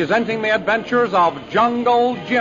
presenting the adventures of Jungle Jim.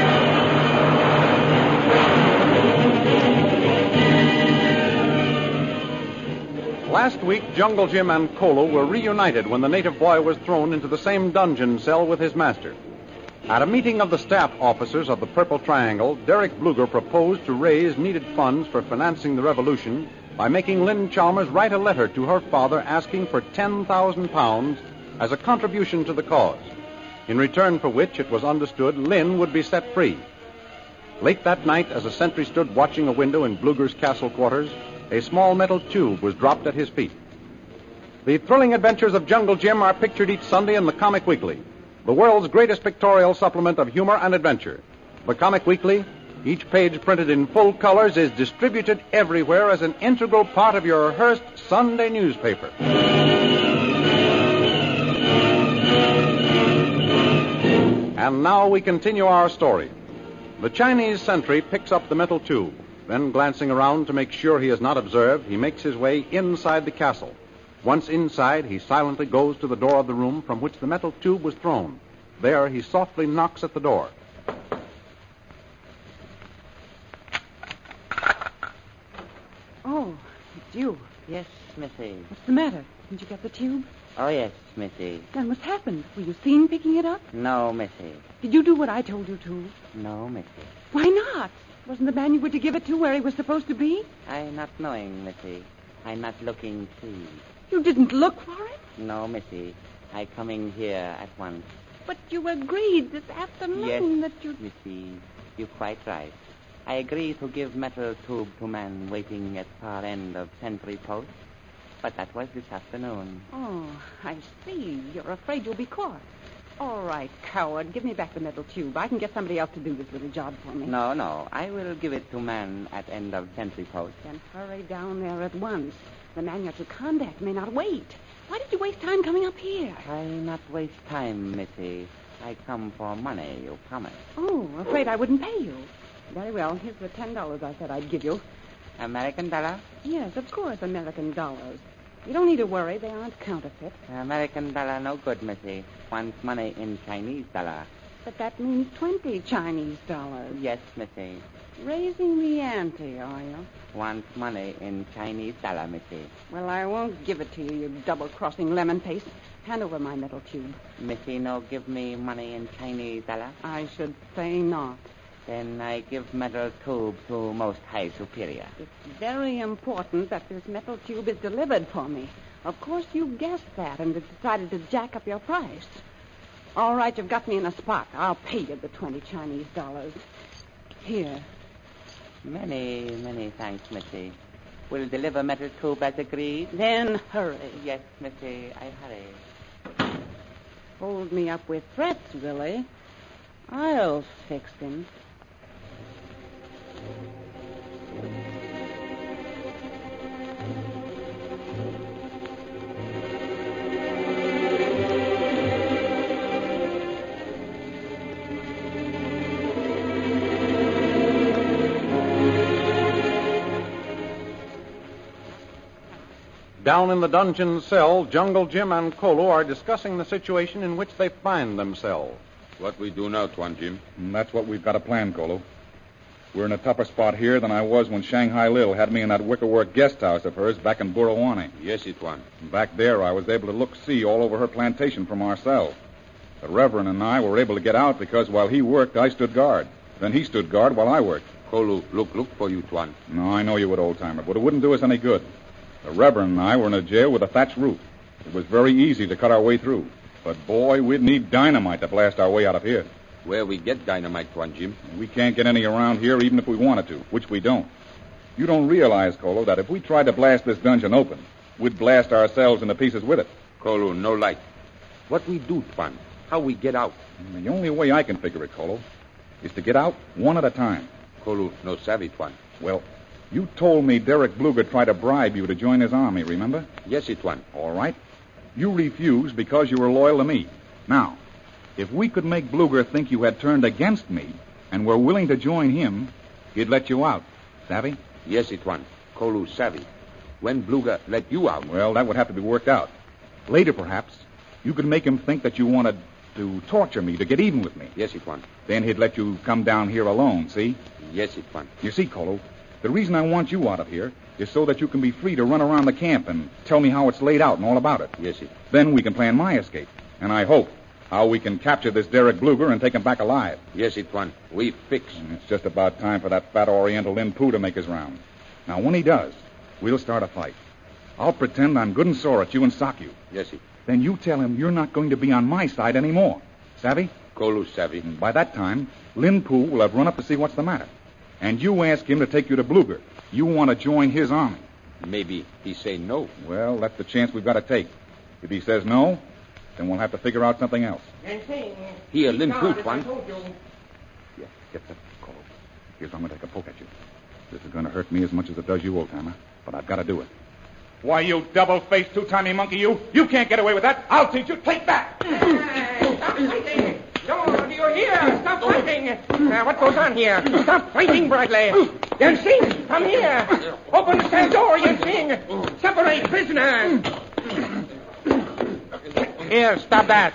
Last week, Jungle Jim and Kolu were reunited when the native boy was thrown into the same dungeon cell with his master. At a meeting of the staff officers of the Purple Triangle, Derek Bluger proposed to raise needed funds for financing the revolution by making Lynn Chalmers write a letter to her father asking for 10,000 pounds as a contribution to the cause, in return for which it was understood Lynn would be set free. Late that night, as a sentry stood watching a window in Bluger's castle quarters, a small metal tube was dropped at his feet. The thrilling adventures of Jungle Jim are pictured each Sunday in the Comic Weekly, the world's greatest pictorial supplement of humor and adventure. The Comic Weekly, each page printed in full colors, is distributed everywhere as an integral part of your Hearst Sunday newspaper. And now we continue our story. The Chinese sentry picks up the metal tube. Then, glancing around to make sure he is not observed, he makes his way inside the castle. Once inside, he silently goes to the door of the room from which the metal tube was thrown. There, he softly knocks at the door. Oh, it's you. Yes, Missy. What's the matter? Didn't you get the tube? Oh, yes, Missy. Then what's happened? Were you seen picking it up? No, Missy. Did you do what I told you to? No, Missy. Why not? Wasn't the man you were to give it to where he was supposed to be? I not knowing, Missy. I not looking see. You didn't look for it? No, Missy. I coming here at once. But you agreed this afternoon that you... Missy, you quite right. I agree to give metal tube to man waiting at far end of sentry post. But that was this afternoon. Oh, I see. You're afraid you'll be caught. All right, coward. Give me back the metal tube. I can get somebody else to do this little job for me. No. I will give it to man at end of sentry post. Then hurry down there at once. The man you're to contact may not wait. Why did you waste time coming up here? I not waste time, Missy. I come for money, you promise. Oh, afraid I wouldn't pay you. Very well. Here's the $10 I said I'd give you. American dollar? Yes, of course, American dollars. You don't need to worry. They aren't counterfeit. American dollar no good, Missy. Wants money in Chinese dollar. But that means 20 Chinese dollars. Yes, Missy. Raising the ante, are you? Wants money in Chinese dollar, Missy. Well, I won't give it to you, you double-crossing lemon face. Hand over my metal tube. Missy no give me money in Chinese dollar? I should say not. Then I give metal tube to most high superior. It's very important that this metal tube is delivered for me. Of course, you guessed that and decided to jack up your price. All right, you've got me in a spot. I'll pay you the 20 Chinese dollars. Here. Many thanks, Missy. Will deliver metal tube as agreed? Then hurry. Yes, Missy, I hurry. Hold me up with threats, Willie. I'll fix him. Down in the dungeon cell, Jungle Jim and Kolu are discussing the situation in which they find themselves. What we do now, Tuan Jim? And that's what we've got to plan, Kolu. We're in a tougher spot here than I was when Shanghai Lil had me in that wickerwork guest house of hers back in Burawani. Yes, Tuan. Back there, I was able to look-see all over her plantation from our cell. The Reverend and I were able to get out because while he worked, I stood guard. Then he stood guard while I worked. Kolu, look for you, Tuan. No, I know you would, old-timer, but it wouldn't do us any good. The Reverend and I were in a jail with a thatched roof. It was very easy to cut our way through. But, boy, we'd need dynamite to blast our way out of here. Where we get dynamite, Tuan Jim? We can't get any around here even if we wanted to, which we don't. You don't realize, Kolu, that if we tried to blast this dungeon open, we'd blast ourselves into pieces with it. Kolu, no light. What we do, Tuan? How we get out? The only way I can figure it, Kolu, is to get out one at a time. Kolu, no savvy, Tuan. Well, you told me Derek Bluger tried to bribe you to join his army, remember? Yes, Tuan. All right. You refused because you were loyal to me. Now, if we could make Bluger think you had turned against me and were willing to join him, he'd let you out. Savvy? Yes, Tuan. Kolu savvy. When Bluger let you out... Well, that would have to be worked out. Later, perhaps, you could make him think that you wanted to torture me, to get even with me. Yes, it want. Then he'd let you come down here alone, see? Yes, it want. You see, Kolo, the reason I want you out of here is so that you can be free to run around the camp and tell me how it's laid out and all about it. Yes, it. Then we can plan my escape. And I hope how we can capture this Derek Bluger and take him back alive. Yes, it want. We fix. And it's just about time for that fat Oriental Lin Poo to make his round. Now, when he does, we'll start a fight. I'll pretend I'm good and sore at you and sock you. Yes, it. Then you tell him you're not going to be on my side anymore. Savvy? Kolo savvy. And by that time, Lin Poo will have run up to see what's the matter. And you ask him to take you to Bluger. You want to join his army. Maybe he say no. Well, that's the chance we've got to take. If he says no, then we'll have to figure out something else. Here, Lin Poo, Tuan. Yeah, get that call. Here's I'm going to take a poke at you. This is going to hurt me as much as it does you, old-timer. But I've got to do it. Why, you double-faced, two-timey monkey, you! You can't get away with that! I'll teach you! Take that! Stop fighting! No, do you hear? Stop fighting! What goes on here? Stop fighting, Bradley! Yensing, come here! Open the cell door, Yensing! Separate prisoners! Here, stop that!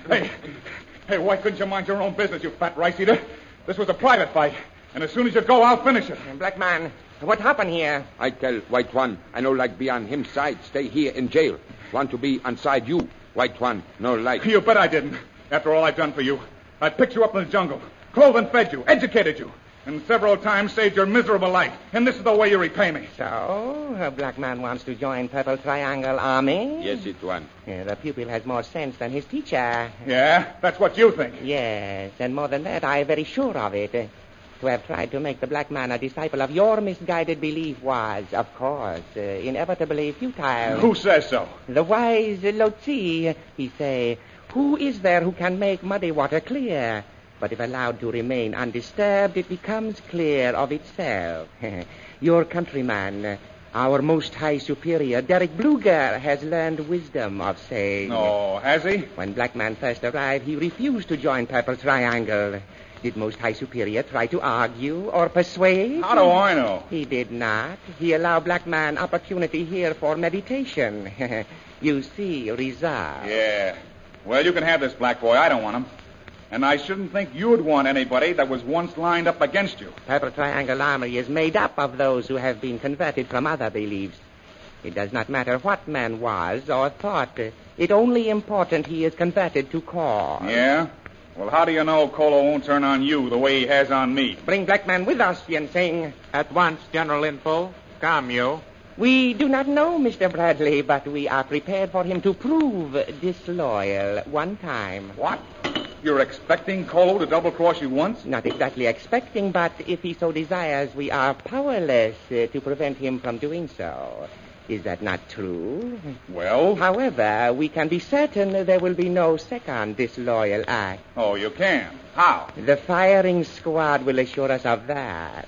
Hey, why couldn't you mind your own business, you fat rice-eater? This was a private fight, and as soon as you go, I'll finish it. Black man, what happened here? I tell White One, I no like be on him side. Stay here in jail. Want to be on side you. White One, no like. You bet I didn't. After all I've done for you. I picked you up in the jungle, clothed and fed you, educated you, and several times saved your miserable life. And this is the way you repay me. So, a black man wants to join Purple Triangle Army? Yes, it one. The pupil has more sense than his teacher. Yeah? That's what you think. Yes, and more than that, I'm very sure of it. To have tried to make the black man a disciple of your misguided belief was, of course, inevitably futile. Who says so? The wise Lo Tzu, he say, who is there who can make muddy water clear? But if allowed to remain undisturbed, it becomes clear of itself. Your countryman, our most high superior, Derek Bluger, has learned wisdom of saying... Oh, has he? When black man first arrived, he refused to join Purple Triangle. Did most high superior try to argue or persuade? How do I know? He did not. He allowed black man opportunity here for meditation. You see, reserve. Yeah. Well, you can have this, black boy. I don't want him. And I shouldn't think you'd want anybody that was once lined up against you. Purple Triangle Army is made up of those who have been converted from other beliefs. It does not matter what man was or thought. It only important he is converted to cause. Yeah? Well, how do you know Kolo won't turn on you the way he has on me? Bring black man with us, Yensing. At once, General Lin Poo. Come, you. We do not know Mr. Bradley, but we are prepared for him to prove disloyal one time. What? You're expecting Kolo to double-cross you once? Not exactly expecting, but if he so desires, we are powerless to prevent him from doing so. Is that not true? Well? However, we can be certain there will be no second disloyal act. Oh, you can? How? The firing squad will assure us of that.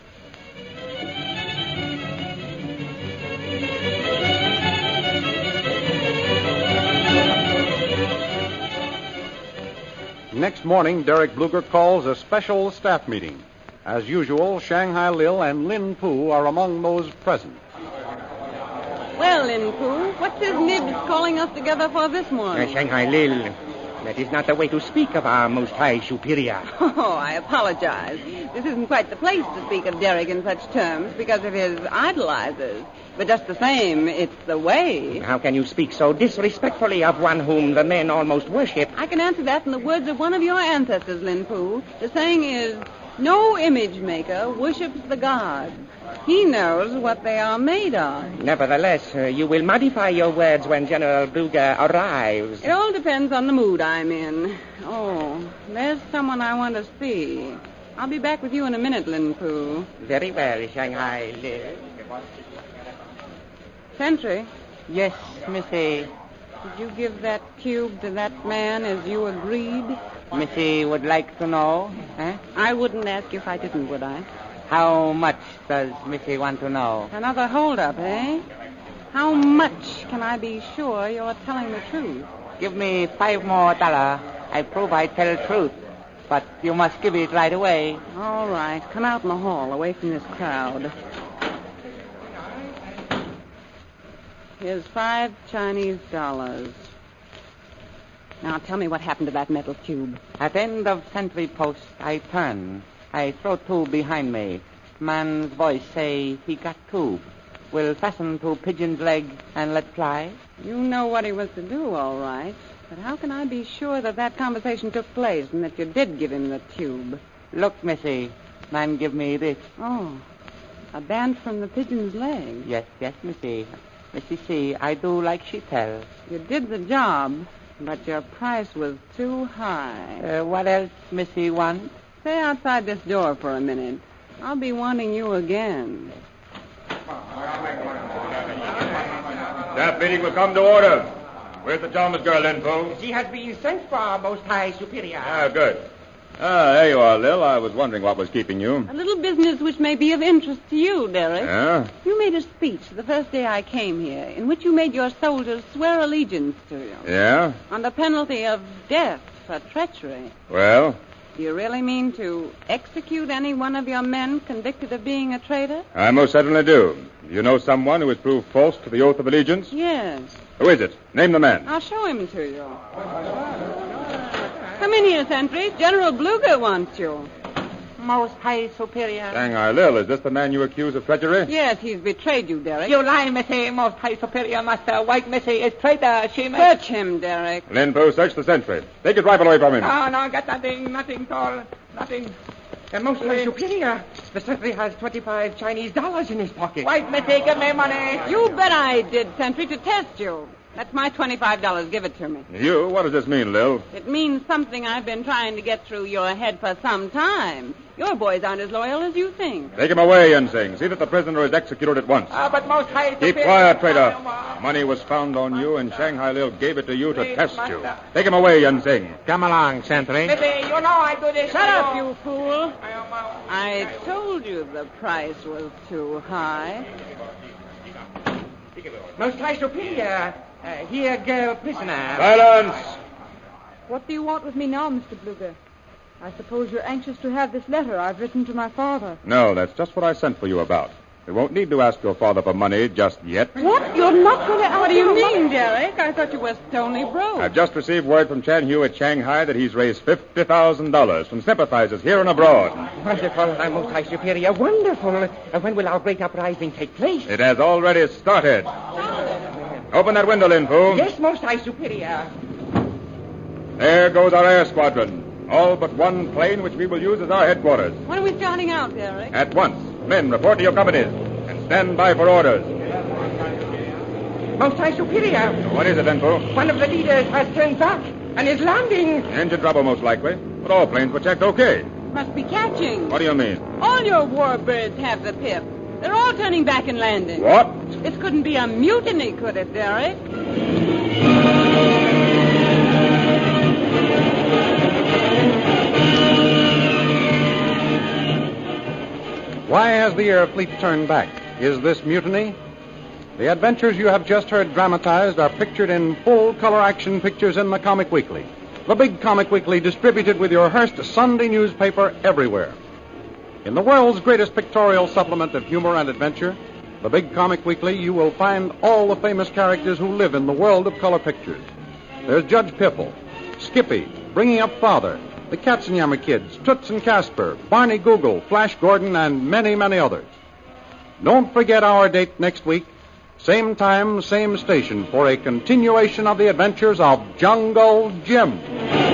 Next morning, Derek Bluger calls a special staff meeting. As usual, Shanghai Lil and Lin Poo are among those present. Well, Lin Poo, what's this Nibs calling us together for this morning? Shanghai Lil, that is not the way to speak of our most high superior. Oh, I apologize. This isn't quite the place to speak of Derek in such terms because of his idolizers. But just the same, it's the way. How can you speak so disrespectfully of one whom the men almost worship? I can answer that in the words of one of your ancestors, Lin Poo. The saying is, no image maker worships the gods. He knows what they are made of. Nevertheless, you will modify your words when General Bluger arrives. It all depends on the mood I'm in. Oh, there's someone I want to see. I'll be back with you in a minute, Lin Poo. Very well, Shanghai Lil. Sentry, Yes, Missy. did you give that cube to that man as you agreed? Missy would like to know. I wouldn't ask if I didn't, would I? How much does Missy want to know? Another holdup, eh? How much can I be sure you're telling the truth? Give me $5 more. I prove I tell truth. But you must give it right away. All right. Come out in the hall, away from this crowd. Here's $5 Chinese. Now, tell me what happened to that metal tube. At end of sentry post, I turn. I throw tube behind me. Man's voice say he got tube. Will fasten to pigeon's leg and let fly. You know what he was to do, all right. But how can I be sure that that conversation took place and that you did give him the tube? Look, Missy. Man give me this. Oh, a band from the pigeon's leg. Yes, Missy. Missy, see, I do like she tell. You did the job, but your price was too high. What else Missy want? Stay outside this door for a minute. I'll be wanting you again. Staff meeting will come to order. Where's the Chalmers girl, Lin Po? She has been sent for, Most High Superior. Ah, good. There you are, Lil. I was wondering what was keeping you. A little business which may be of interest to you, Derek. Yeah? You made a speech the first day I came here in which you made your soldiers swear allegiance to you. Yeah? On the penalty of death for treachery. Well? Do you really mean to execute any one of your men convicted of being a traitor? I most certainly do. You know someone who has proved false to the oath of allegiance? Yes. Who is it? Name the man. I'll show him to you. Come in here, sentry. General Bluger wants you. Most High Superior. Shanghai Lil, is this the man you accuse of treachery? Yes, he's betrayed you, Derek. You lie, Missy. Most High Superior, Master. White Missy is traitor. She may... Search him, Derek. Lin Po, search the sentry. Take his rifle away from him. No, got nothing, Tall. Nothing. Most High Superior, the sentry has $25 Chinese in his pocket. White Missy, give me money. You bet I did, sentry, to test you. That's my $25. Give it to me. You? What does this mean, Lil? It means something I've been trying to get through your head for some time. Your boys aren't as loyal as you think. Take him away, Yensing. See that the prisoner is executed at once. But Most High Superior... Keep quiet, traitor. Money was found on you, and Shanghai Lil gave it to you to test you. Take him away, Yensing. Come along, sentry. Missy, you know I do this. Shut up, you fool. I told you the price was too high. Most High Superior, here, girl prisoner. Silence! What do you want with me now, Mr. Bluger? I suppose you're anxious to have this letter I've written to my father. No, that's just what I sent for you about. We won't need to ask your father for money just yet. What? You're not going to ask What do you for mean, money? Derek? I thought you were stony broke. I've just received word from Chan Hu at Shanghai that he's raised $50,000 from sympathizers here and abroad. Wonderful, Most High Superior, wonderful. When will our great uprising take place? It has already started. Open that window, Lin Po. Yes, Most High Superior. There goes our air squadron. All but one plane, which we will use as our headquarters. When are we starting out, Derek? At once. Men, report to your companies. And stand by for orders. Most High Superior, What is it, Lin Po? one of the leaders has turned back and is landing. Engine trouble, most likely. But all planes were checked okay. Must be catching. What do you mean? All your warbirds have the pip. They're all turning back and landing. What? This couldn't be a mutiny, could it, Derek? Why has the air fleet turned back? Is this mutiny? The adventures you have just heard dramatized are pictured in full-color action pictures in the Comic Weekly. The big Comic Weekly distributed with your Hearst Sunday newspaper everywhere. In the world's greatest pictorial supplement of humor and adventure, the big Comic Weekly, you will find all the famous characters who live in the world of color pictures. There's Judge Pipple, Skippy, Bringing Up Father, the Katzenjammer Kids, Toots and Casper, Barney Google, Flash Gordon, and many, many others. Don't forget our date next week, same time, same station, for a continuation of the adventures of Jungle Jim.